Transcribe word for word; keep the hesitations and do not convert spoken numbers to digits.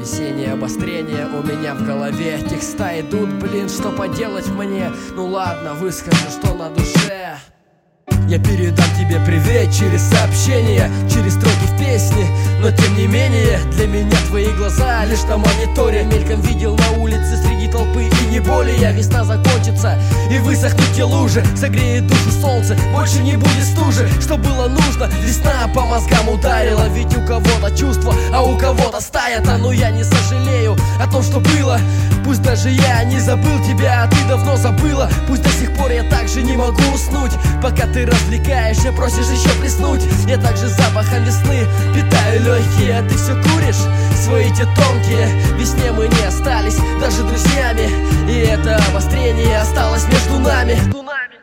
Сотрясение, обострение у меня в голове. Текста идут, блин, что поделать мне? Ну ладно, выскажу, что на душе. Я передам тебе привет через сообщение, через строки в песне. Но тем не менее, для меня твои глаза лишь на мониторе. Мельком видел на улице среди толпы и не более. Весна закончится и высохнут те лужи. Согреет душу солнце, больше не будет стужи. Что было нужно, весна по мозгам ударила. Ведь у кого-то чувство, а у кого-то стая-то. Но я не сожалею о том, что было. Пусть даже я не забыл тебя, а ты давно забыла. Пусть до сих пор я также не могу уснуть, пока ты развлекаешься, просишь еще плеснуть. Я также запахом весны питаю легкие, а ты все куришь свои те тонкие. Весне мы не остались даже друзьями, и это обострение осталось между нами.